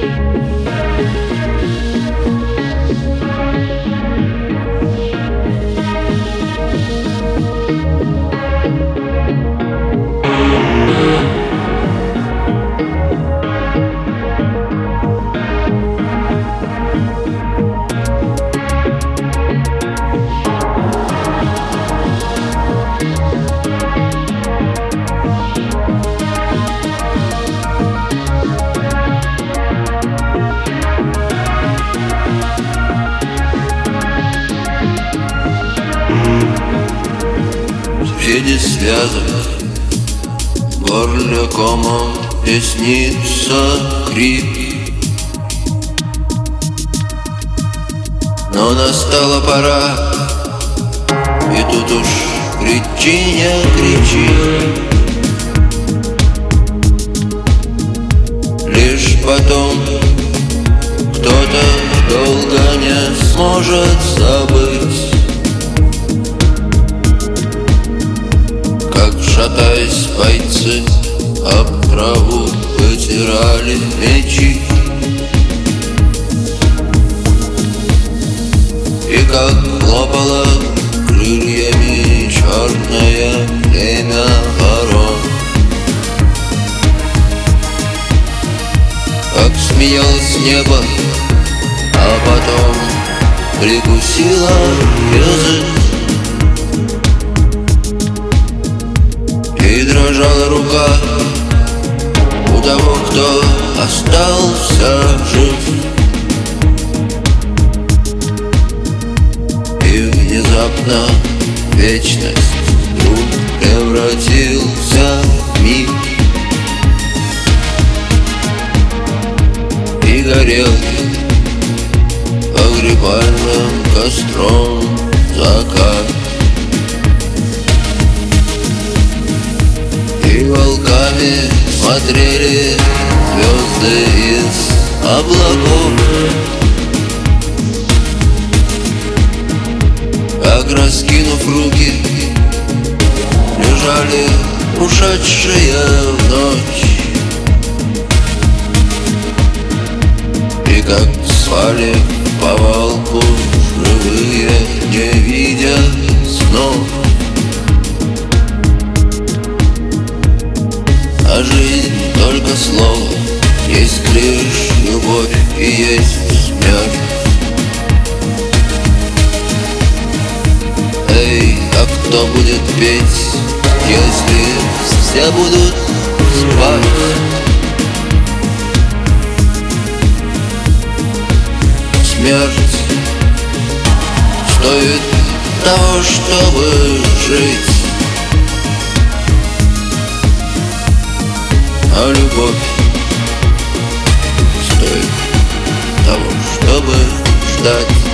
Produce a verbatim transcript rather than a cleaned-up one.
Среди связок в горле комом и снится крик. Но настала пора, и тут уж кричи, не кричи. Лишь потом кто-то долго не сможет забыть, как, шатаясь, бойцы об траву вытирали мечи. И как хлопало крыльями черное племя ворон, как смеялось небо, а потом прикусило язык. И дрожала рука у того, кто остался жив. И внезапно вечность вдруг превратился в миг. И горел погребальным костром закат. И волками смотрели звезды из облаков, как, раскинув руки, лежали ушедшие в ночь. И как спали в повалку живые, не видя снов. А жизнь только слово, есть лишь любовь и есть смерть. Эй, а кто будет петь, если все будут спать? Смерть стоит того, чтобы жить. А любовь стоит того, чтобы ждать.